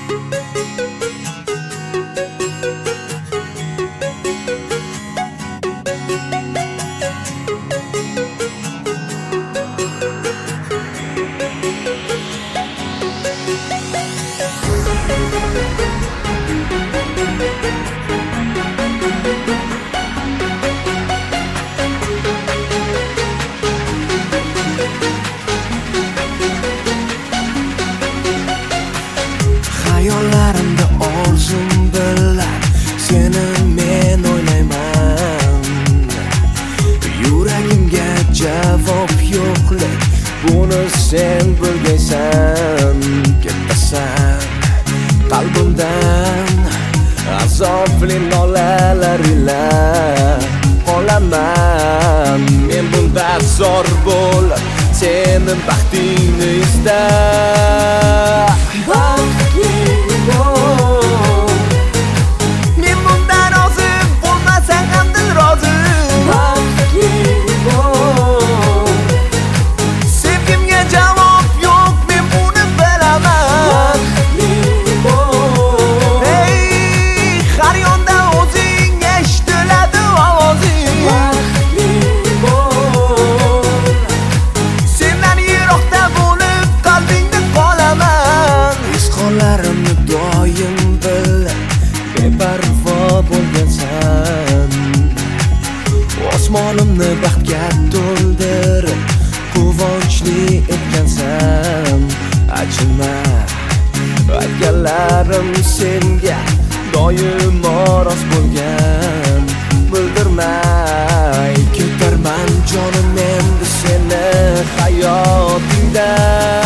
Hayollarimda orzum bilan seni men o'ylayman. Yuragimga javob yo'qlik, buni sen bilgaysan. Ketasan qalbimdan azobli nolalar ila qolaman. Men bunda zor bo'lib sening baxtingni istar. Men bundan rozi bo'lmasam ham dil rozi. Sevgimga javob yo'q, men buni bilaman. Ey, har yonda o'zing eshitiladi ovozing. Sendan yiroqda bo'lib qalbingda qolaman. His-qollarimni doim bilib beparvo bo'lgansan. Osmonimni baxtga to'ldirib quvonchli etgansan. Achinma, aytganlarim senga doimo rost bo'lgan. Bildirmay ketarman jonim endi seni hayotingdan.